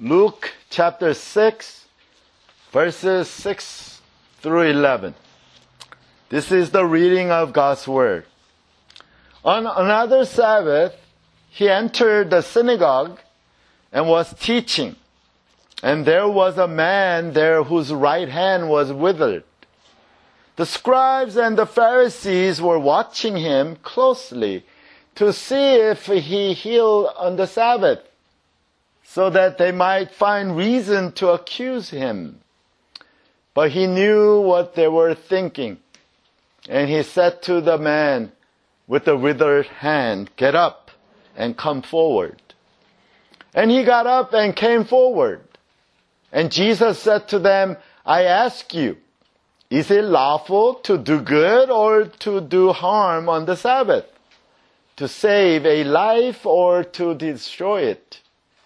Luke chapter 6, verses 6 through 11. This is the reading of God's Word. On another Sabbath, he entered the synagogue and was teaching. And there was a man there whose right hand was withered. The scribes and the Pharisees were watching him closely to see if he healed on the Sabbath, so that they might find reason to accuse him. But he knew what they were thinking. And he said to the man with the withered hand, "Get up and come forward." And he got up and came forward. And Jesus said to them, "I ask you, is it lawful to do good or to do harm on the Sabbath? To save a life or to destroy it?"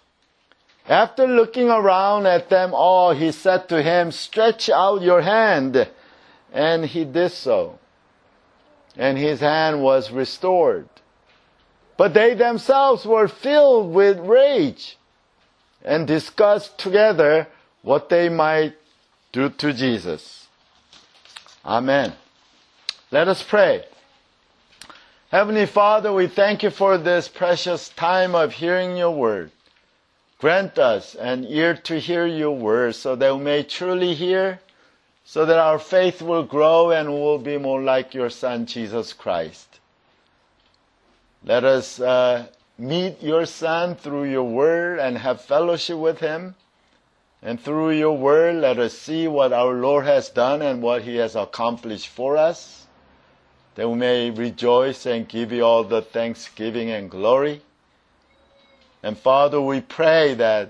After looking around at them all, he said to him, "Stretch out your hand." And he did so. And his hand was restored. But they themselves were filled with rage and discussed together what they might do to Jesus. Amen. Let us pray. Heavenly Father, we thank you for this precious time of hearing your word. Grant us an ear to hear your word so that we may truly hear, so that our faith will grow and will be more like your Son, Jesus Christ. Let us meet your Son through your word and have fellowship with him. And through your word, let us see what our Lord has done and what he has accomplished for us, that we may rejoice and give you all the thanksgiving and glory. And Father, we pray that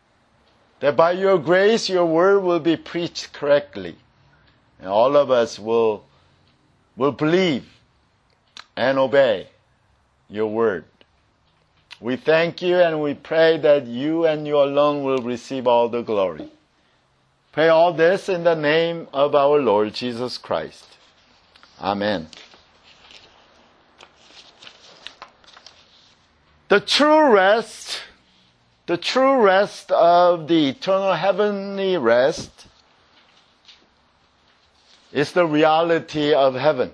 by your grace, your word will be preached correctly. And all of us will believe and obey your word. We thank you and we pray that you and you alone will receive all the glory. Pray all this in the name of our Lord Jesus Christ. Amen. The true rest of the eternal heavenly rest is the reality of heaven.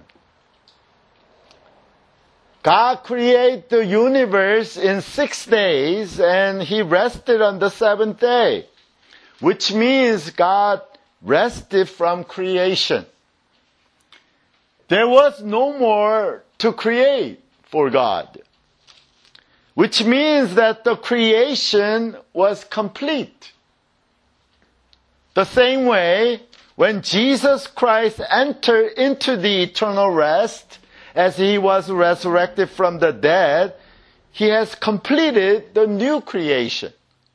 God created the universe in 6 days and he rested on the seventh day, which means God rested from creation. There was no more to create for God, which means that the creation was complete. The same way, when Jesus Christ entered into the eternal rest, as he was resurrected from the dead, he has completed the new creation.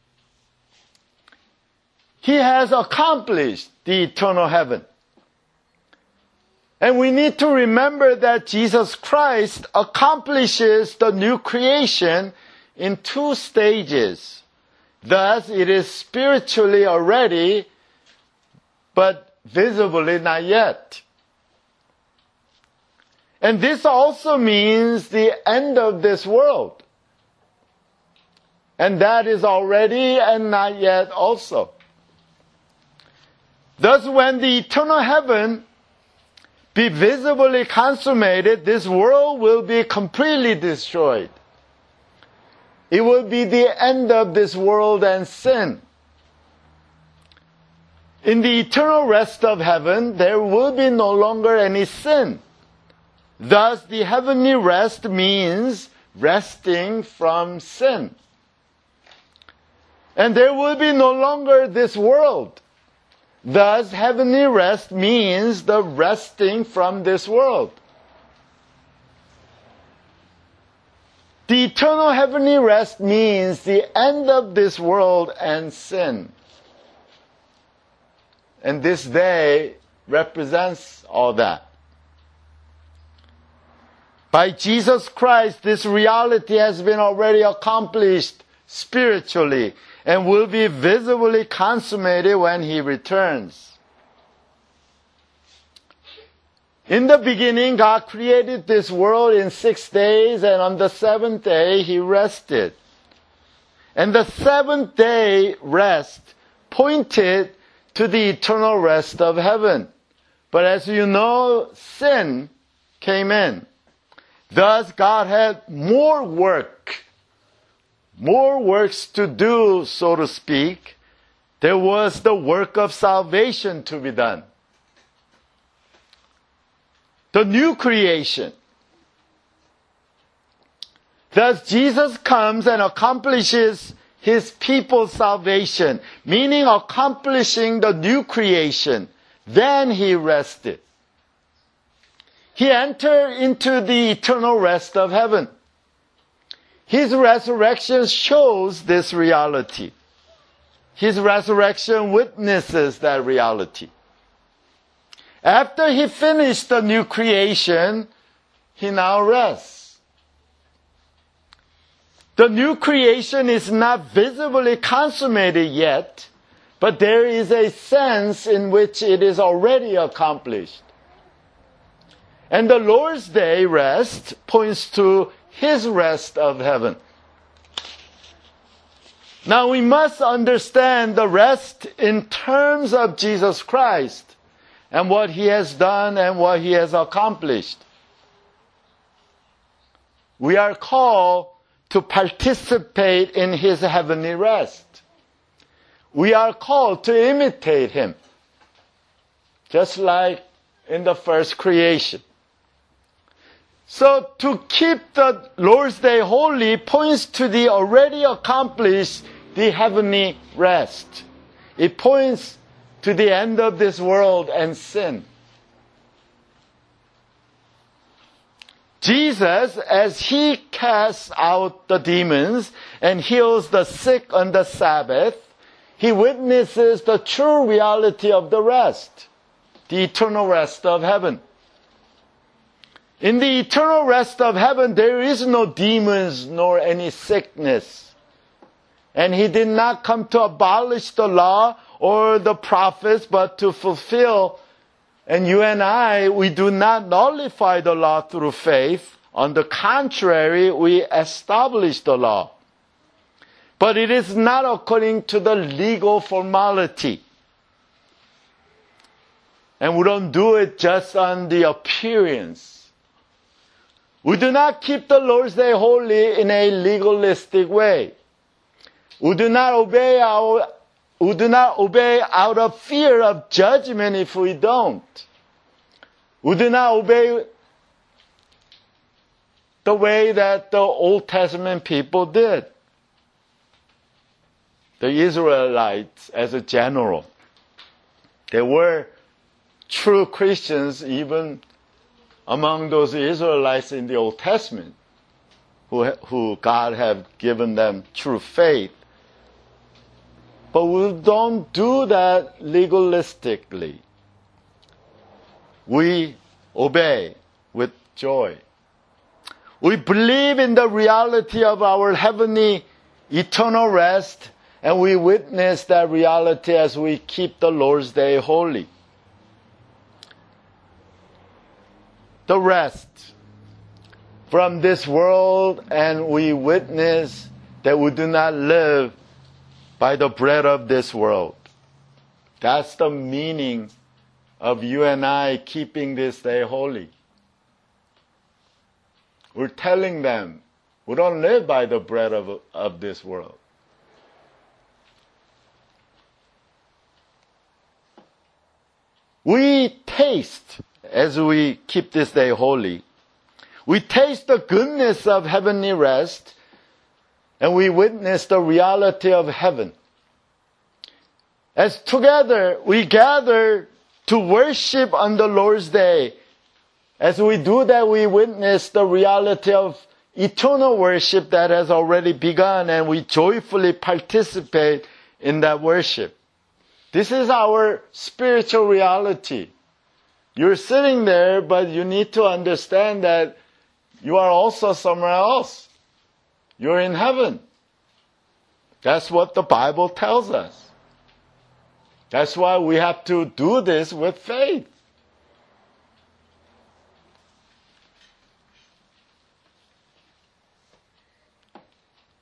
He has accomplished the eternal heaven. And we need to remember that Jesus Christ accomplishes the new creation in 2 stages. Thus, it is spiritually already, but visibly not yet. And this also means the end of this world. And that is already and not yet also. Thus, when the eternal heaven be visibly consummated, this world will be completely destroyed. It will be the end of this world and sin. In the eternal rest of heaven, there will be no longer any sin. Thus, the heavenly rest means resting from sin. And there will be no longer this world. Thus, heavenly rest means the resting from this world. The eternal heavenly rest means the end of this world and sin. And this day represents all that. By Jesus Christ, this reality has been already accomplished spiritually and will be visibly consummated when he returns. In the beginning, God created this world in 6 days, and on the seventh day, he rested. And the seventh day rest pointed to the eternal rest of heaven. But as you know, sin came in. Thus, God had more works to do, so to speak. There was the work of salvation to be done. The new creation. Thus, Jesus comes and accomplishes His people's salvation, meaning accomplishing the new creation. Then He rested. He entered into the eternal rest of heaven. His resurrection shows this reality. His resurrection witnesses that reality. After He finished the new creation, He now rests. The new creation is not visibly consummated yet, but there is a sense in which it is already accomplished. And the Lord's Day rest points to His rest of heaven. Now we must understand the rest in terms of Jesus Christ and what He has done and what He has accomplished. We are called to participate in His heavenly rest. We are called to imitate Him, just like in the first creation. So to keep the Lord's Day holy points to the already accomplished, the heavenly rest. It points to the end of this world and sin. Jesus, as He casts out the demons and heals the sick on the Sabbath, He witnesses the true reality of the rest, the eternal rest of heaven. In the eternal rest of heaven, there is no demons nor any sickness. And He did not come to abolish the law or the prophets, but to fulfill. And you and I, we do not nullify the law through faith. On the contrary, we establish the law. But it is not according to the legal formality. And we don't do it just on the appearance. We do not keep the Lord's Day holy in a legalistic way. We do not obey out of fear of judgment if we don't. We do not obey the way that the Old Testament people did. The Israelites as a general. They were true Christians even among those Israelites in the Old Testament who God had given them true faith. But we don't do that legalistically. We obey with joy. We believe in the reality of our heavenly eternal rest, and we witness that reality as we keep the Lord's Day holy. The rest from this world, and we witness that we do not live by the bread of this world. That's the meaning of you and I keeping this day holy. We're telling them we don't live by the bread of this world. We taste, as we keep this day holy, we taste the goodness of heavenly rest, and we witness the reality of heaven. As together we gather to worship on the Lord's Day, as we do that, we witness the reality of eternal worship that has already begun, and we joyfully participate in that worship. This is our spiritual reality. You're sitting there, but you need to understand that you are also somewhere else. You're in heaven. That's what the Bible tells us. That's why we have to do this with faith.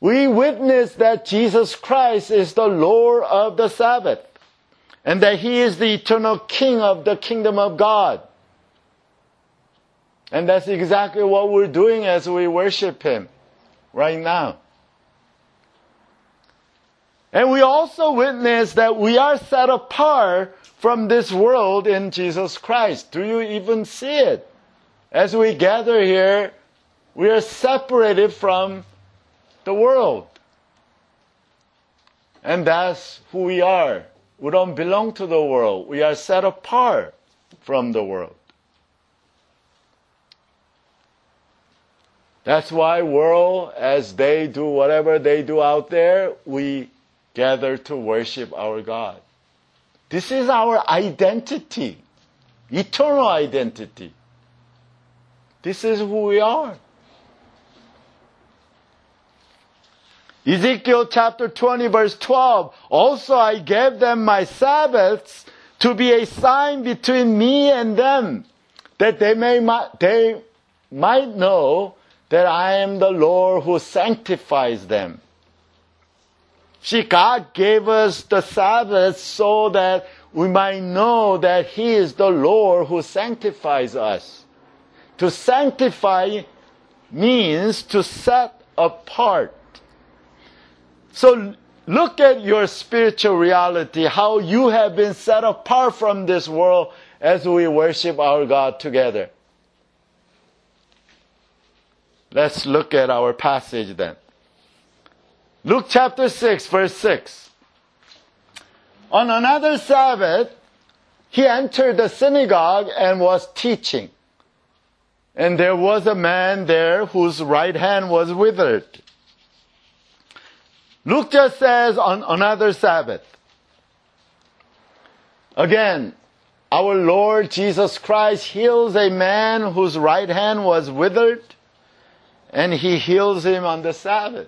We witness that Jesus Christ is the Lord of the Sabbath, and that He is the eternal King of the kingdom of God. And that's exactly what we're doing as we worship Him right now. And we also witness that we are set apart from this world in Jesus Christ. Do you even see it? As we gather here, we are separated from the world. And that's who we are. We don't belong to the world. We are set apart from the world. That's why world, as they do whatever they do out there, we gather to worship our God. This is our identity, eternal identity. This is who we are. Ezekiel chapter 20 verse 12, also I gave them my Sabbaths to be a sign between me and them, that they might know that I am the Lord who sanctifies them. See, God gave us the Sabbath so that we might know that He is the Lord who sanctifies us. To sanctify means to set apart. So look at your spiritual reality, how you have been set apart from this world as we worship our God together. Let's look at our passage then. Luke chapter 6, verse 6. On another Sabbath, He entered the synagogue and was teaching. And there was a man there whose right hand was withered. Luke just says on another Sabbath. Again, our Lord Jesus Christ heals a man whose right hand was withered, and He heals him on the Sabbath.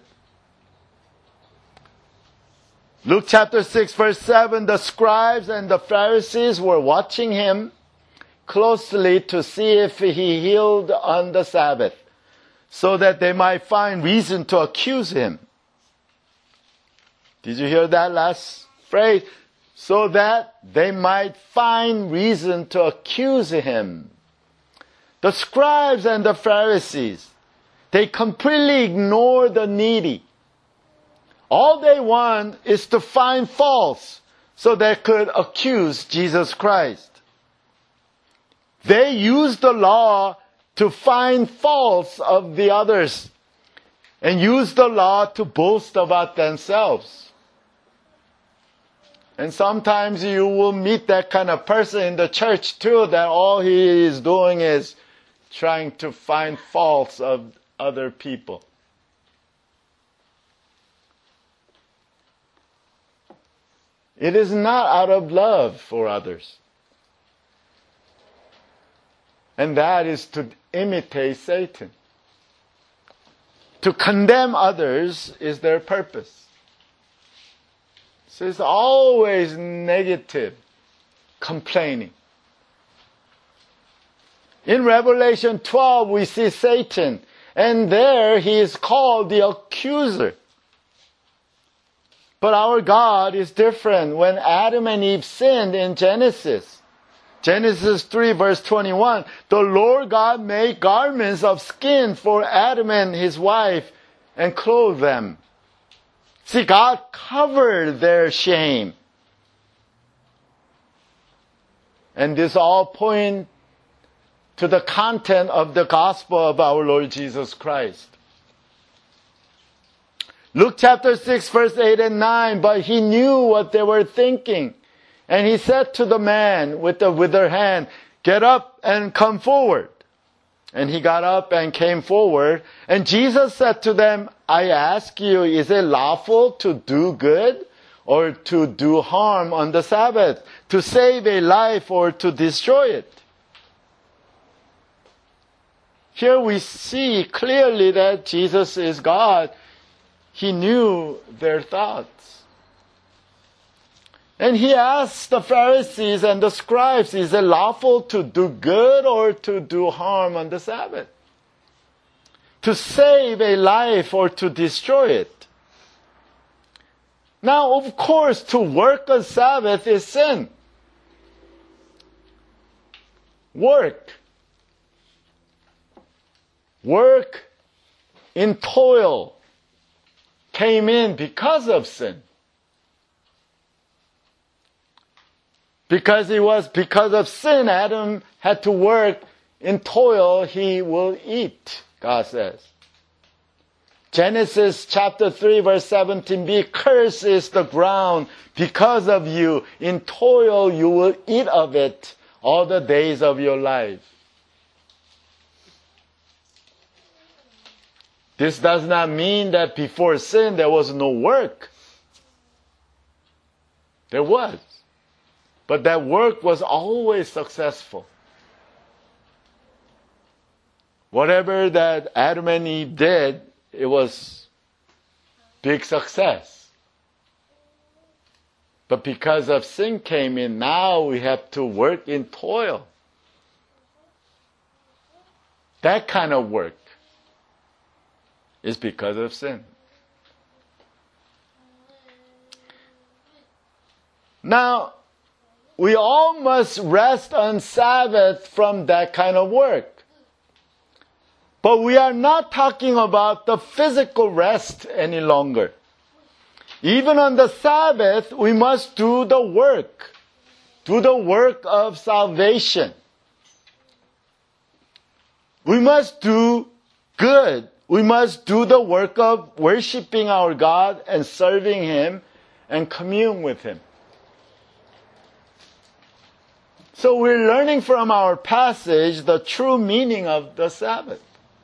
Luke chapter 6 verse 7, the scribes and the Pharisees were watching Him closely to see if He healed on the Sabbath, so that they might find reason to accuse Him. Did you hear that last phrase? So that they might find reason to accuse Him. The scribes and the Pharisees, they completely ignore the needy. All they want is to find faults so they could accuse Jesus Christ. They use the law to find faults of the others and use the law to boast about themselves. And sometimes you will meet that kind of person in the church too, that all he is doing is trying to find faults of other people. It is not out of love for others. And that is to imitate Satan. To condemn others is their purpose. So it's always negative, complaining. In Revelation 12, we see Satan, and there he is called the accuser. But our God is different. When Adam and Eve sinned in Genesis 3 verse 21, the Lord God made garments of skin for Adam and his wife and clothed them. See, God covered their shame. And this all points to the content of the gospel of our Lord Jesus Christ. Luke chapter 6 verse 8 and 9, but He knew what they were thinking. And He said to the man with the withered hand, get up and come forward. And he got up and came forward. And Jesus said to them, I ask you, is it lawful to do good or to do harm on the Sabbath, to save a life or to destroy it? Here we see clearly that Jesus is God. He knew their thoughts. And He asked the Pharisees and the scribes, is it lawful to do good or to do harm on the Sabbath? To save a life or to destroy it? Now, of course, to work on Sabbath is sin. Work in toil came in because of sin. Because it was because of sin, Adam had to work in toil, he will eat, God says. Genesis chapter 3 verse 17b, cursed is the ground because of you. In toil you will eat of it all the days of your life. This does not mean that before sin there was no work. There was. But that work was always successful. Whatever that Adam and Eve did, it was big success. But because of sin came in, now we have to work in toil. That kind of work is because of sin. Now, we all must rest on Sabbath from that kind of work. But we are not talking about the physical rest any longer. Even on the Sabbath, we must do the work. Do the work of salvation. We must do good. We must do the work of worshiping our God and serving Him and commune with Him. So we're learning from our passage the true meaning of the Sabbath.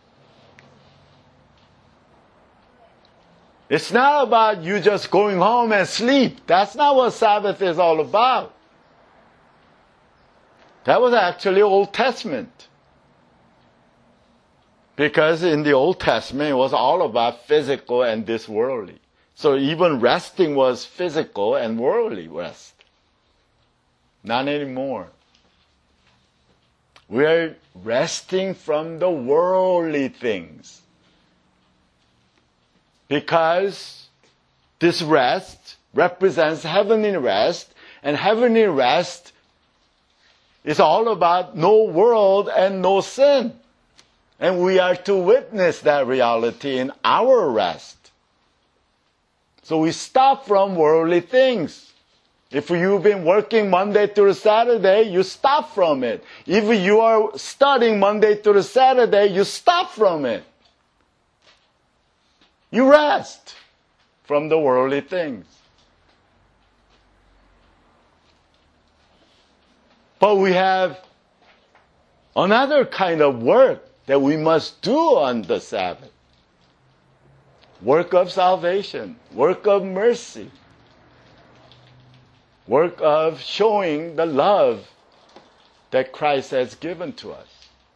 It's not about you just going home and sleep. That's not what Sabbath is all about. That was actually Old Testament. Because in the Old Testament, it was all about physical and this worldly. So even resting was physical and worldly rest. Not anymore. We are resting from the worldly things. Because this rest represents heavenly rest, and heavenly rest is all about no world and no sin. And we are to witness that reality in our rest. So we stop from worldly things. If you've been working Monday through Saturday, you stop from it. If you are studying Monday through Saturday, you stop from it. You rest from the worldly things. But we have another kind of work that we must do on the Sabbath. Work of salvation, work of mercy, work of showing the love that Christ has given to us.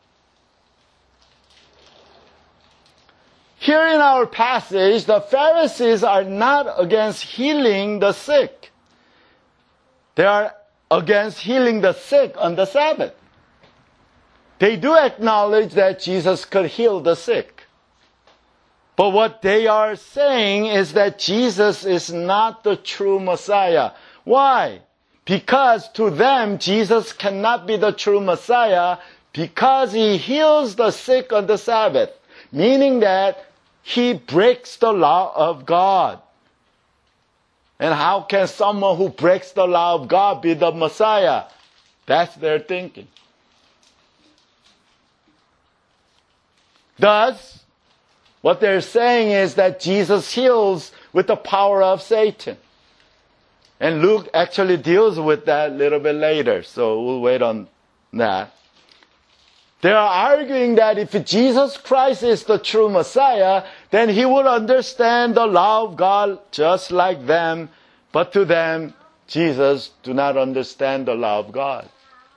Here in our passage, the Pharisees are not against healing the sick. They are against healing the sick on the Sabbath. They do acknowledge that Jesus could heal the sick. But what they are saying is that Jesus is not the true Messiah. Why? Because to them, Jesus cannot be the true Messiah because He heals the sick on the Sabbath. Meaning that He breaks the law of God. And how can someone who breaks the law of God be the Messiah? That's their thinking. Thus, what they're saying is that Jesus heals with the power of Satan. And Luke actually deals with that a little bit later, so we'll wait on that. They are arguing that if Jesus Christ is the true Messiah, then He would understand the law of God just like them. But to them, Jesus do not understand the law of God.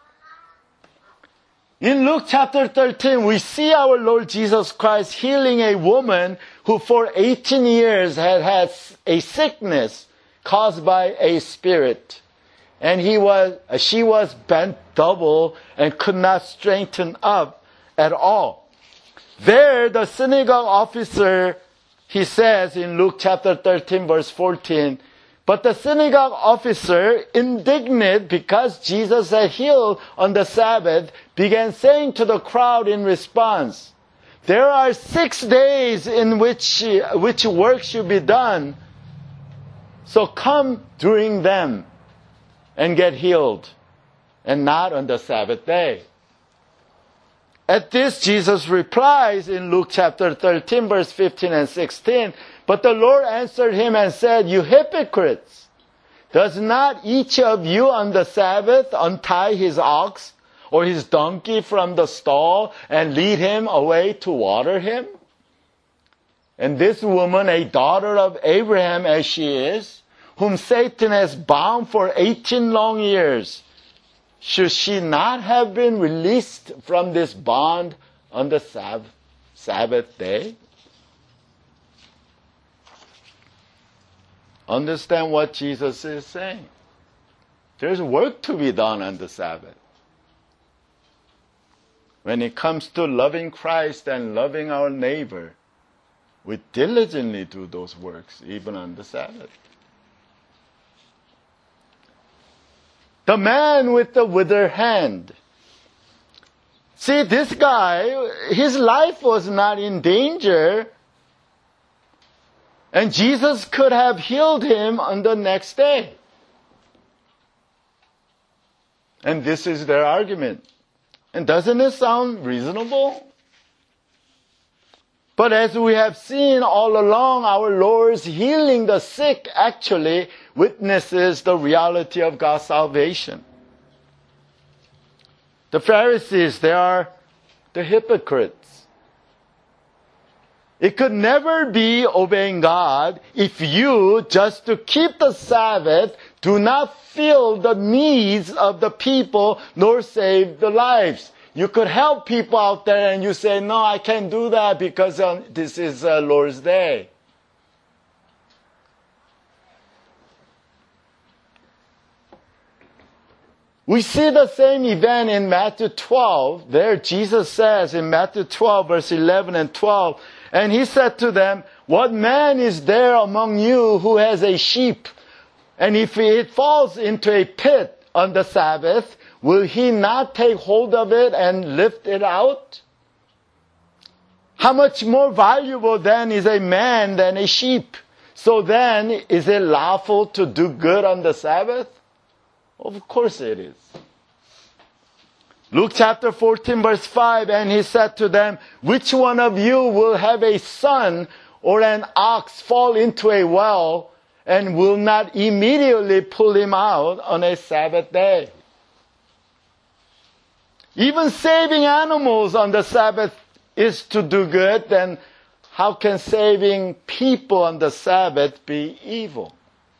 In Luke chapter 13, we see our Lord Jesus Christ healing a woman who for 18 years had had a sickness caused by a spirit. And she was bent double and could not straighten up at all. There, the synagogue officer, he says in Luke chapter 13, verse 14, But the synagogue officer, indignant because Jesus had healed on the Sabbath, began saying to the crowd in response, "There are 6 days in which work should be done, so come during them and get healed, and not on the Sabbath day." At this, Jesus replies in Luke chapter 13, verse 15 and 16, "But the Lord answered him and said, 'You hypocrites! Does not each of you on the Sabbath untie his ox or his donkey from the stall and lead him away to water him? And this woman, a daughter of Abraham as she is, whom Satan has bound for 18 long years, should she not have been released from this bond on the Sabbath day?'" Understand what Jesus is saying. There's work to be done on the Sabbath. When it comes to loving Christ and loving our neighbor, we diligently do those works even on the Sabbath. The man with the withered hand. See, this guy, his life was not in danger, and Jesus could have healed him on the next day. And this is their argument. And doesn't it sound reasonable? But as we have seen all along, our Lord's healing the sick actually witnesses the reality of God's salvation. The Pharisees, they are the hypocrites. It could never be obeying God if you, just to keep the Sabbath, do not feel the needs of the people nor save the lives. You could help people out there and you say, "No, I can't do that because this is Lord's Day." We see the same event in Matthew 12. There Jesus says in Matthew 12, verse 11 and 12, "And he said to them, 'What man is there among you who has a sheep, and if it falls into a pit on the Sabbath, will he not take hold of it and lift it out? How much more valuable then is a man than a sheep? So then, is it lawful to do good on the Sabbath?' Of course it is." Luke chapter 14, verse 5, "And he said to them, 'Which one of you will have a son or an ox fall into a well and will not immediately pull him out on a Sabbath day?'" Even saving animals on the Sabbath is to do good, then how can saving people on the Sabbath be evil?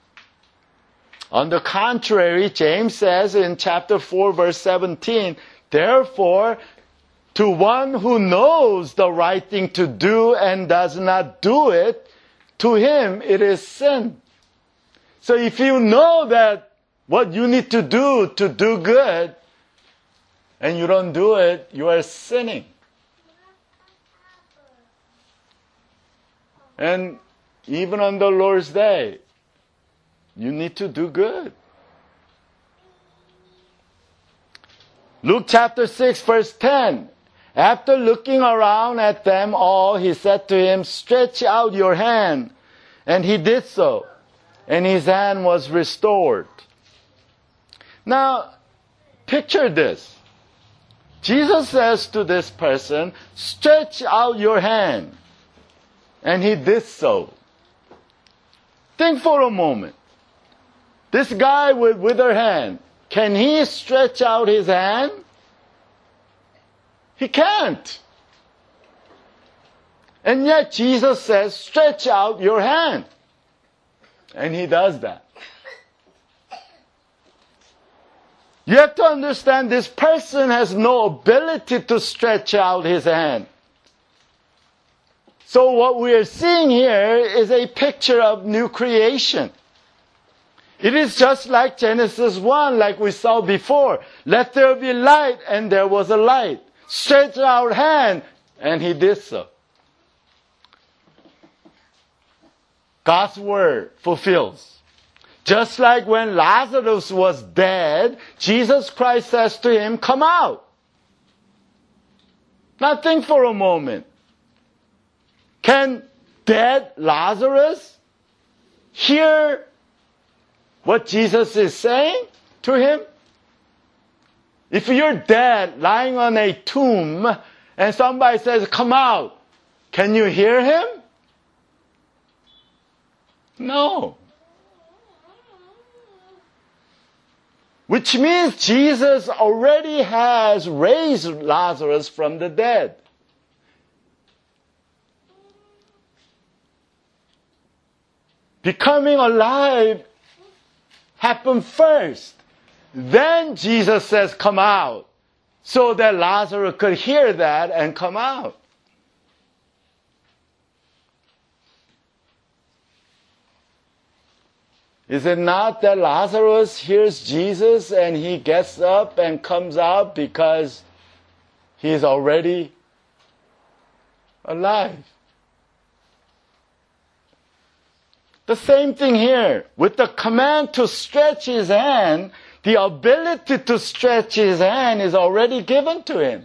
On the contrary, James says in chapter 4, verse 17, "Therefore, to one who knows the right thing to do and does not do it, to him it is sin." So if you know that what you need to do good, and you don't do it, you are sinning. And even on the Lord's Day, you need to do good. Luke chapter 6, verse 10. "After looking around at them all, he said to him, 'Stretch out your hand.' And he did so, and his hand was restored." Now, picture this. Jesus says to this person, "Stretch out your hand." And he did so. Think for a moment. This guy with withered hand, can he stretch out his hand? He can't. And yet Jesus says, "Stretch out your hand." And he does that. You have to understand this person has no ability to stretch out his hand. So what we are seeing here is a picture of new creation. It is just like Genesis 1, like we saw before. "Let there be light," and there was a light. "Stretch out hand," and he did so. God's word fulfills. Just like when Lazarus was dead, Jesus Christ says to him, come out. Now think for a moment. Can dead Lazarus hear what Jesus is saying to him? If you're dead, lying on a tomb, and somebody says, come out, can you hear him? No. Which means Jesus already has raised Lazarus from the dead. Becoming alive happened first. Then Jesus says, come out, so that Lazarus could hear that and come out. Is it not that Lazarus hears Jesus and he gets up and comes out because he is already alive? The same thing here. With the command to stretch his hand, the ability to stretch his hand is already given to him.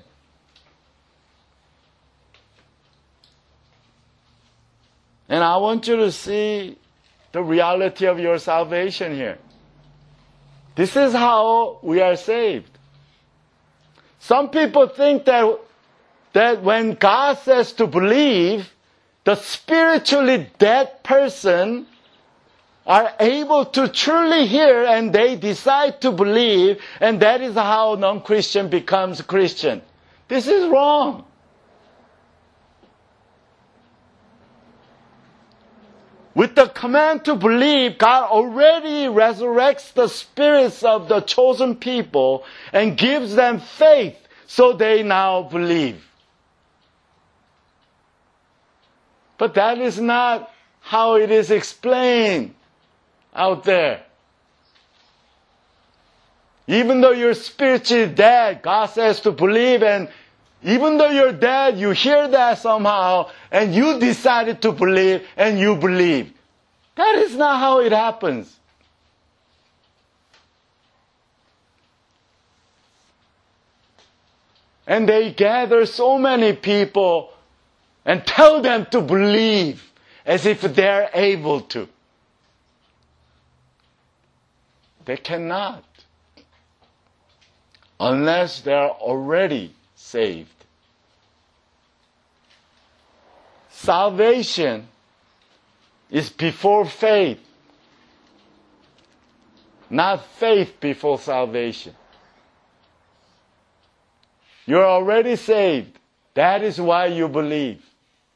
And I want you to see the reality of your salvation here. This is how we are saved. Some people think that when God says to believe, the spiritually dead person are able to truly hear and they decide to believe, and that is how non-Christian becomes Christian. This is wrong. With the command to believe, God already resurrects the spirits of the chosen people and gives them faith so they now believe. But that is not how it is explained out there. Even though you're spiritually dead, God says to believe, and even though you're dead, you hear that somehow, and you decided to believe, and you believe. That is not how it happens. And they gather so many people and tell them to believe as if they're able to. They cannot, unless they're already saved. Salvation is before faith, not faith before salvation. You're already saved. That is why you believe.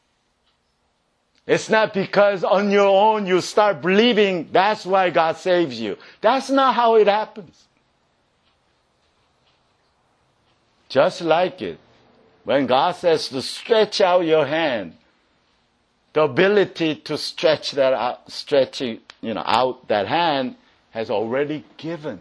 It's not because on your own you start believing, that's why God saves you. That's not how it happens. Just like it, when God says to stretch out your hand, the ability to stretch that out, out that hand has already given.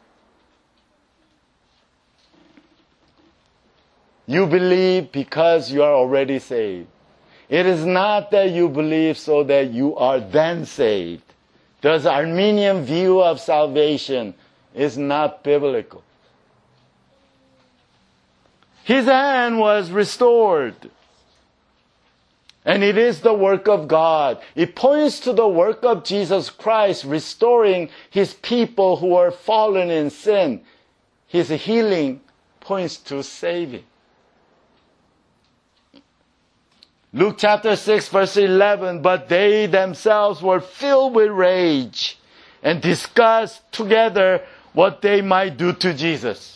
You believe because you are already saved. It is not that you believe so that you are then saved. The Arminian view of salvation is not biblical. His hand was restored. And it is the work of God. It points to the work of Jesus Christ restoring his people who are fallen in sin. His healing points to saving. Luke chapter 6 verse 11, but they themselves were filled with rage and discussed together what they might do to Jesus.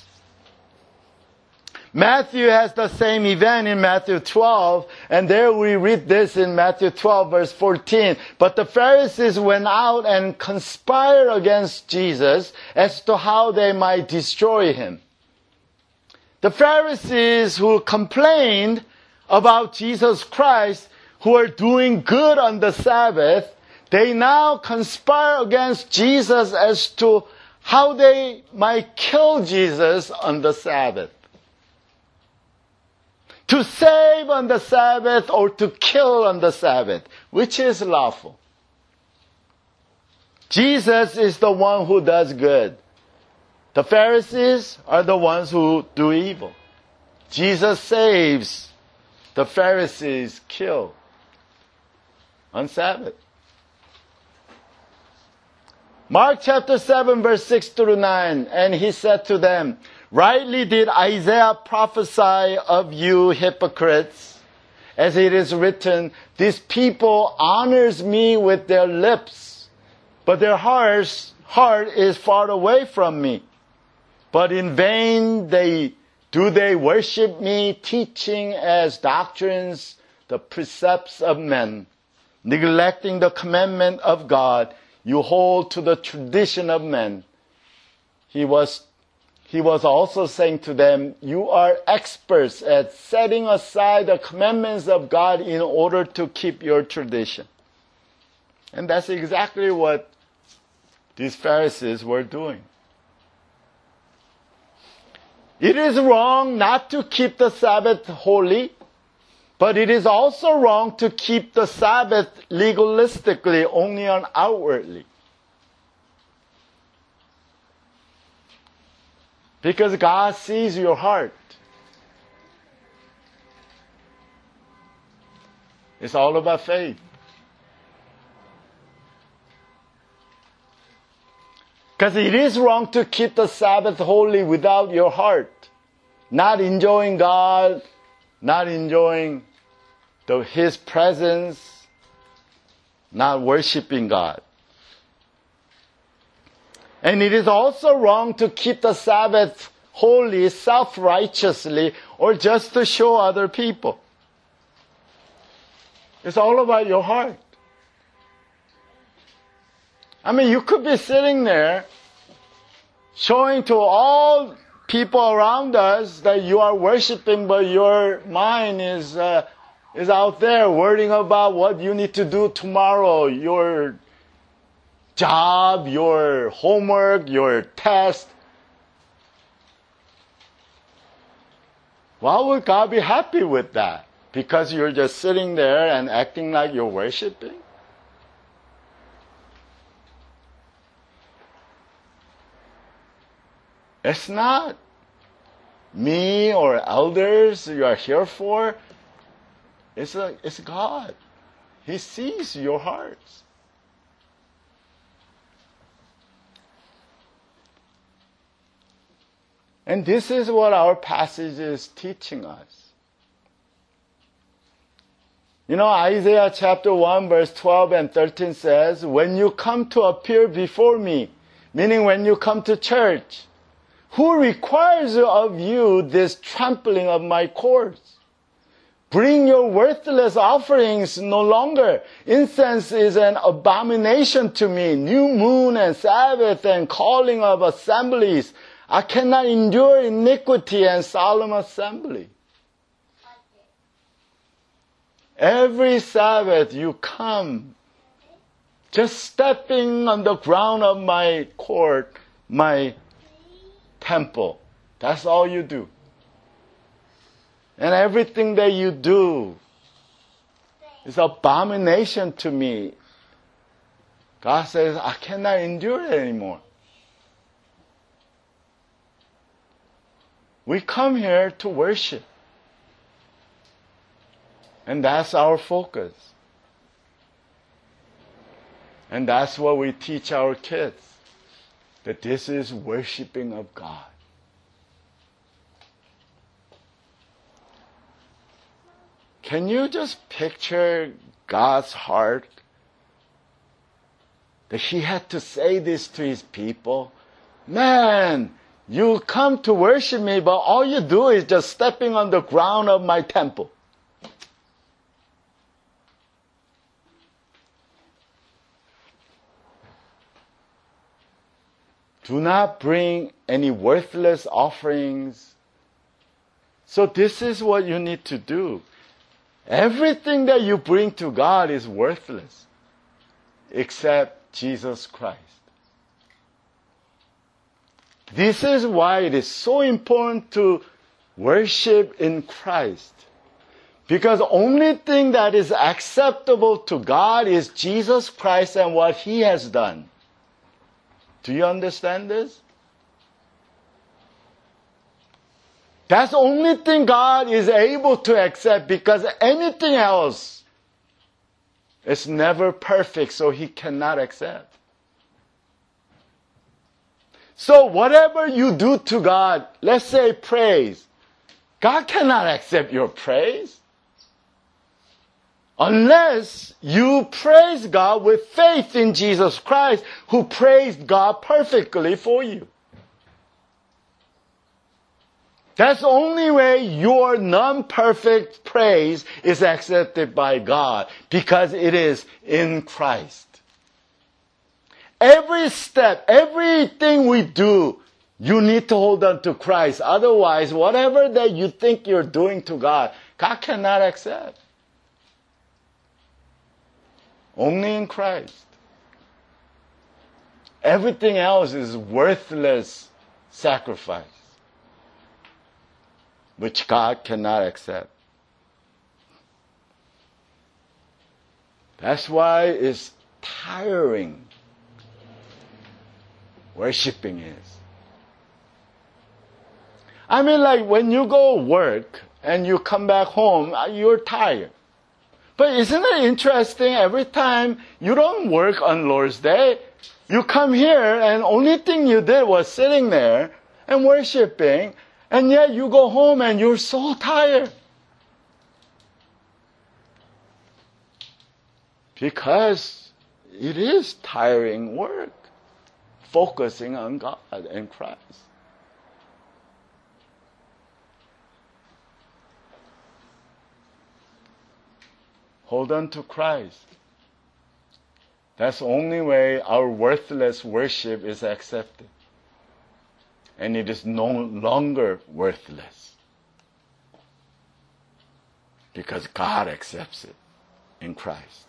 Matthew has the same event in Matthew 12, and there we read this in Matthew 12 verse 14. But the Pharisees went out and conspired against Jesus as to how they might destroy him. The Pharisees who complained about Jesus Christ, who are doing good on the Sabbath, they now conspire against Jesus as to how they might kill Jesus on the Sabbath. To save on the Sabbath or to kill on the Sabbath, which is lawful. Jesus is the one who does good. The Pharisees are the ones who do evil. Jesus saves. The Pharisees kill on Sabbath. Mark chapter 7 verse 6 through 9. And he said to them, rightly did Isaiah prophesy of you hypocrites, as it is written, this people honors me with their lips, but their heart is far away from me. But in vain they worship me, teaching as doctrines the precepts of men, neglecting the commandment of God. You hold to the tradition of men. He was also saying to them, you are experts at setting aside the commandments of God in order to keep your tradition. And that's exactly what these Pharisees were doing. It is wrong not to keep the Sabbath holy, but it is also wrong to keep the Sabbath legalistically, only on outwardly. Because God sees your heart. It's all about faith. Because it is wrong to keep the Sabbath holy without your heart. Not enjoying God, not enjoying His presence, not worshiping God. And it is also wrong to keep the Sabbath holy self-righteously or just to show other people. It's all about your heart. I mean, you could be sitting there showing to all people around us that you are worshiping, but your mind is out there worrying about what you need to do tomorrow, your job, your homework, your test. Why would God be happy with that? Because you're just sitting there and acting like you're worshiping? It's not me or elders you are here for. It's God. He sees your hearts. And this is what our passage is teaching us. You know, Isaiah chapter 1 verse 12 and 13 says, when you come to appear before me, meaning when you come to church, who requires of you this trampling of my courts? Bring your worthless offerings no longer. Incense is an abomination to me. New moon and Sabbath and calling of assemblies. I cannot endure iniquity and solemn assembly. Every Sabbath you come, just stepping on the ground of my court, my temple. That's all you do. And everything that you do is abomination to me. God says, I cannot endure it anymore. We come here to worship. And that's our focus. And that's what we teach our kids. That this is worshiping of God. Can you just picture God's heart? That He had to say this to His people. Man, you come to worship me, but all you do is just stepping on the ground of my temple. Do not bring any worthless offerings. So this is what you need to do. Everything that you bring to God is worthless, except Jesus Christ. This is why it is so important to worship in Christ. Because the only thing that is acceptable to God is Jesus Christ and what He has done. Do you understand this? That's the only thing God is able to accept, because anything else is never perfect, so He cannot accept. So whatever you do to God, let's say praise, God cannot accept your praise unless you praise God with faith in Jesus Christ, who praised God perfectly for you. That's the only way your non-perfect praise is accepted by God, because it is in Christ. Every step, everything we do, you need to hold on to Christ. Otherwise, whatever that you think you're doing to God, God cannot accept. Only in Christ. Everything else is worthless sacrifice, which God cannot accept. That's why it's tiring. Worshipping is. I mean, like when you go work and you come back home, you're tired. But isn't it interesting? Every time you don't work on Lord's Day, you come here and only thing you did was sitting there and worshiping, and yet you go home and you're so tired. Because it is tiring work, focusing on God and Christ. Hold on to Christ. That's the only way our worthless worship is accepted. And it is no longer worthless, because God accepts it in Christ.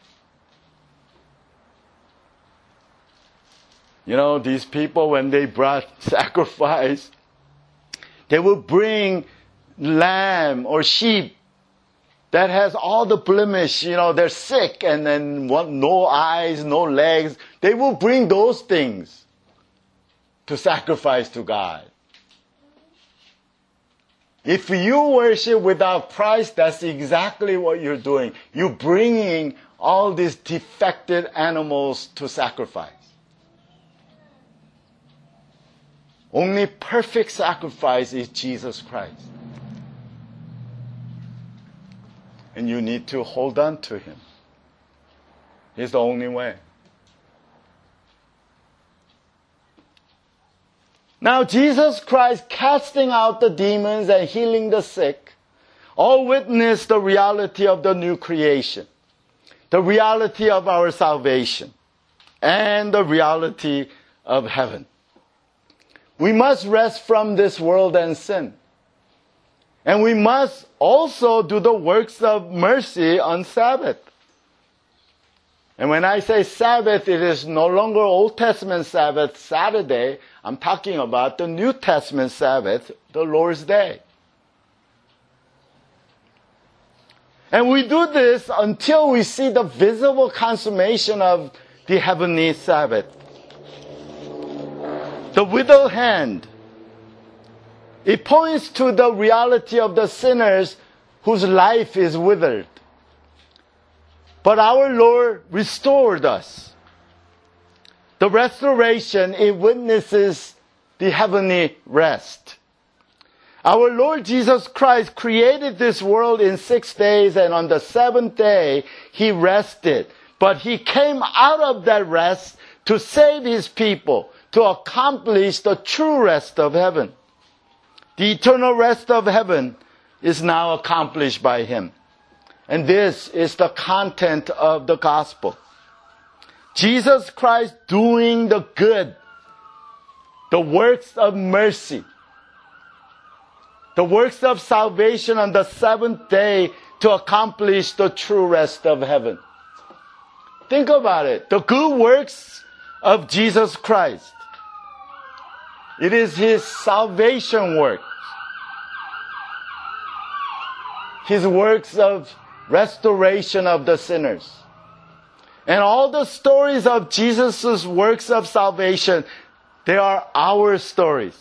You know, these people, when they brought sacrifice, they would bring lamb or sheep that has all the blemish, you know, they're sick, and then no eyes, no legs. They will bring those things to sacrifice to God. If you worship without Christ, that's exactly what you're doing. You're bringing all these defected animals to sacrifice. Only perfect sacrifice is Jesus Christ. And you need to hold on to Him. He's the only way. Now, Jesus Christ casting out the demons and healing the sick all witness the reality of the new creation, the reality of our salvation, and the reality of heaven. We must rest from this world and sin. And we must also do the works of mercy on Sabbath. And when I say Sabbath, it is no longer Old Testament Sabbath, Saturday. I'm talking about the New Testament Sabbath, the Lord's Day. And we do this until we see the visible consummation of the heavenly Sabbath. The withered hand, it points to the reality of the sinners whose life is withered. But our Lord restored us. The restoration, it witnesses the heavenly rest. Our Lord Jesus Christ created this world in 6 days, and on the 7th day, He rested. But He came out of that rest to save His people, to accomplish the true rest of heaven. The eternal rest of heaven is now accomplished by Him. And this is the content of the gospel. Jesus Christ doing the good, the works of mercy, the works of salvation on the 7th day to accomplish the true rest of heaven. Think about it. The good works of Jesus Christ. It is His salvation work. His works of restoration of the sinners. And all the stories of Jesus' works of salvation, they are our stories.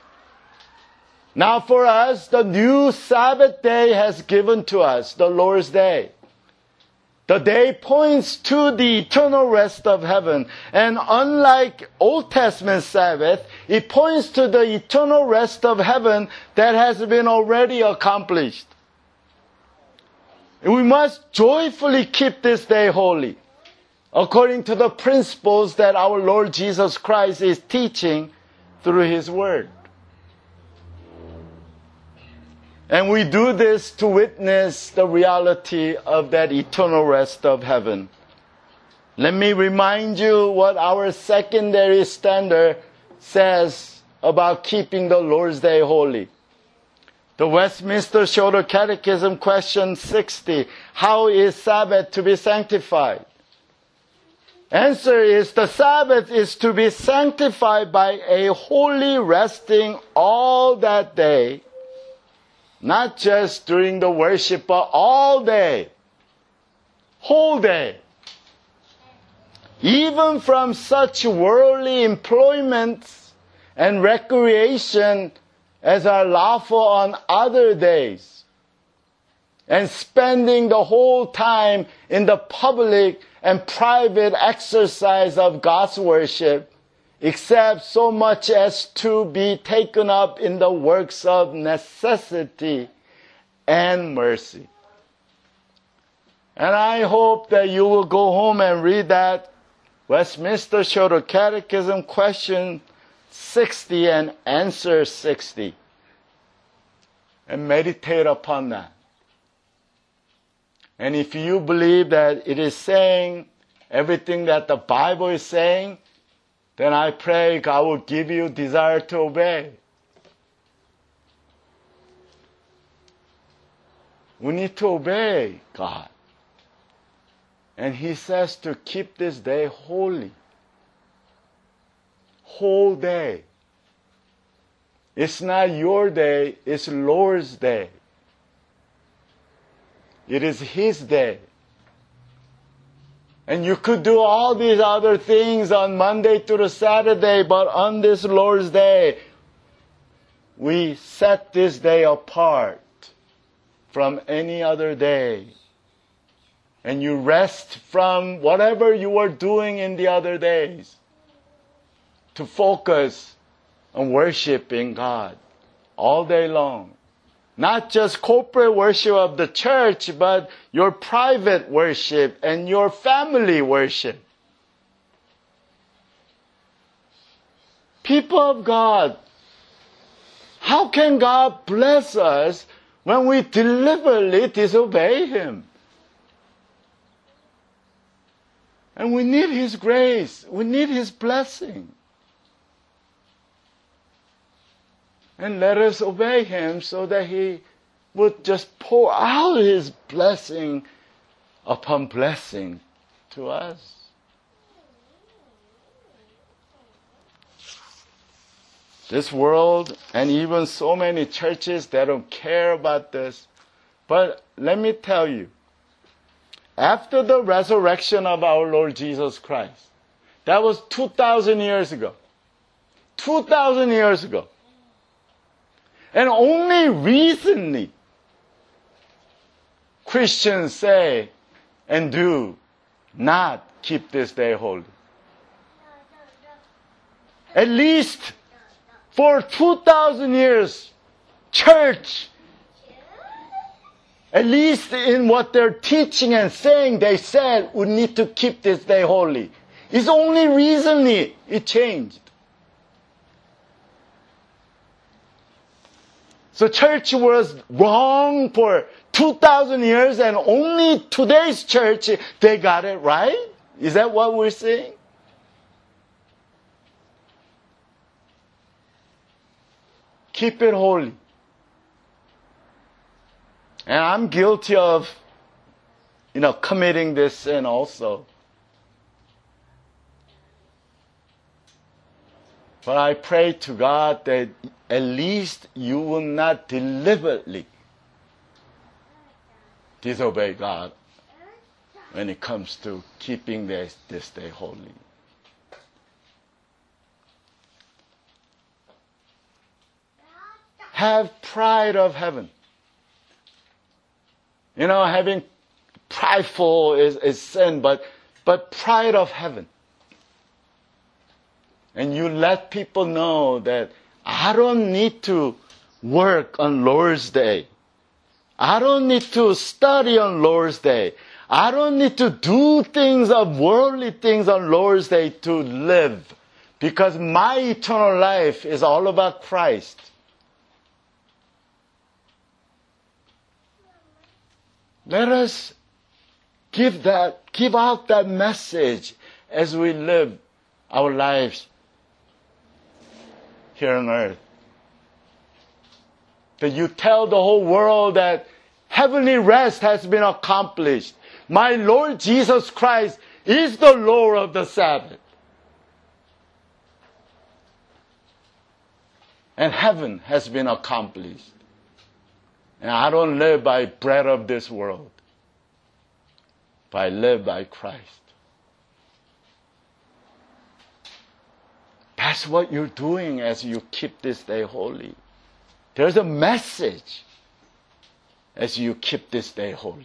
Now for us, the new Sabbath day has given to us, the Lord's Day. The day points to the eternal rest of heaven. And unlike Old Testament Sabbath, it points to the eternal rest of heaven that has been already accomplished. We must joyfully keep this day holy, according to the principles that our Lord Jesus Christ is teaching through His Word. And we do this to witness the reality of that eternal rest of heaven. Let me remind you what our secondary standard says about keeping the Lord's Day holy. The Westminster Shorter Catechism, question 60, how is Sabbath to be sanctified? Answer is, the Sabbath is to be sanctified by a holy resting all that day, not just during the worship, but all day, whole day. Even from such worldly employments and recreation as are lawful on other days, and spending the whole time in the public and private exercise of God's worship, except so much as to be taken up in the works of necessity and mercy. And I hope that you will go home and read that Westminster Shorter Catechism, question 60 and answer 60, and meditate upon that. And if you believe that it is saying everything that the Bible is saying, then I pray God will give you desire to obey. We need to obey God. And He says to keep this day holy. Whole day. It's not your day, it's Lord's day. It is His day. And you could do all these other things on Monday through Saturday, but on this Lord's Day, we set this day apart from any other day. And you rest from whatever you were doing in the other days to focus on worshiping God all day long. Not just corporate worship of the church, but your private worship and your family worship. People of God, how can God bless us when we deliberately disobey Him? And we need His grace. We need His blessing. And let us obey Him so that He would just pour out His blessing upon blessing to us. This world and even so many churches, they don't care about this. But let me tell you, after the resurrection of our Lord Jesus Christ, that was 2,000 years ago. 2,000 years ago. And only recently, Christians say and do not keep this day holy. At least for 2,000 years, church, at least in what they're teaching and saying, they said we need to keep this day holy. It's only recently it changed. So church was wrong for 2,000 years, and only today's church, they got it right? Is that what we're saying? Keep it holy. And I'm guilty of, committing this sin also. But I pray to God that at least you will not deliberately disobey God when it comes to keeping this day holy. Have pride of heaven. You know, having prideful is sin, but pride of heaven. And you let people know that I don't need to work on Lord's Day. I don't need to study on Lord's Day. I don't need to do things of worldly things on Lord's Day to live. Because my eternal life is all about Christ. Let us give out that message as we live our lives here on earth. That you tell the whole world that heavenly rest has been accomplished. My Lord Jesus Christ is the Lord of the Sabbath. And heaven has been accomplished. And I don't live by bread of this world, but I live by Christ. That's what you're doing as you keep this day holy. There's a message as you keep this day holy.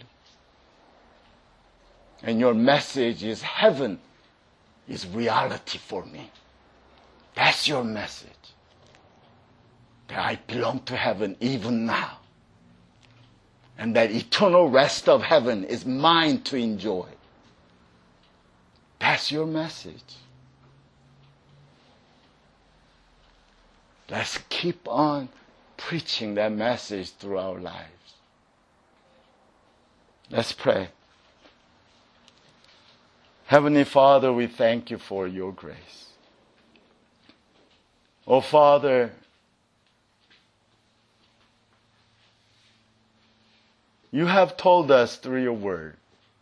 And your message is heaven is reality for me. That's your message. That I belong to heaven even now. And that eternal rest of heaven is mine to enjoy. That's your message. Let's keep on preaching that message through our lives. Let's pray. Heavenly Father, we thank you for your grace. Oh Father, you have told us through your word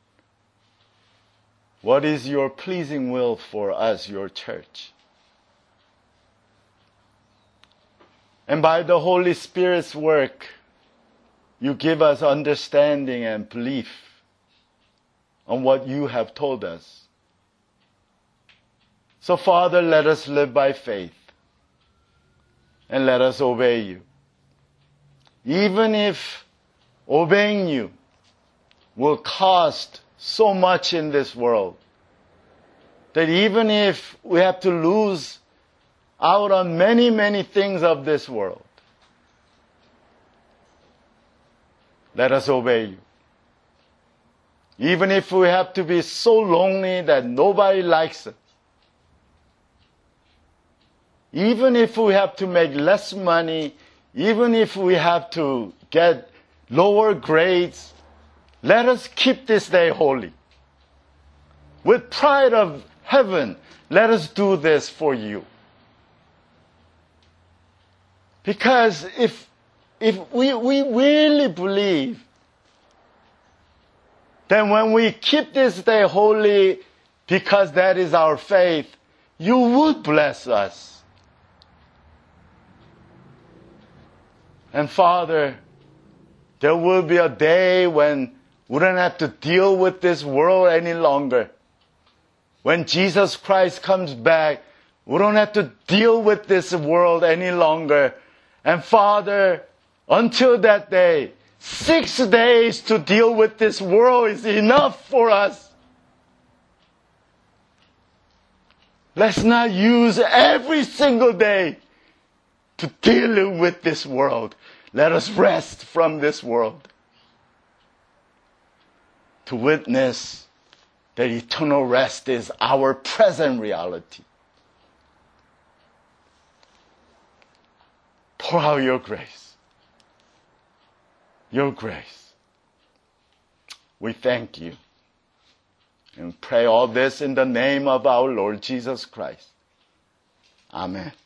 what is your pleasing will for us, your church. And by the Holy Spirit's work, you give us understanding and belief on what you have told us. So Father, let us live by faith and let us obey you. Even if obeying you will cost so much in this world, that even if we have to lose out on many, many things of this world, let us obey you. Even if we have to be so lonely that nobody likes us, even if we have to make less money, even if we have to get lower grades, let us keep this day holy. With pride of heaven, let us do this for you. Because if we really believe, then when we keep this day holy, because that is our faith, you would bless us. And Father, there will be a day when we don't have to deal with this world any longer. When Jesus Christ comes back, we don't have to deal with this world any longer. And Father, until that day, 6 days to deal with this world is enough for us. Let's not use every single day to deal with this world. Let us rest from this world to witness that eternal rest is our present reality. Pour out your grace. Your grace. We thank you. And pray all this in the name of our Lord Jesus Christ. Amen.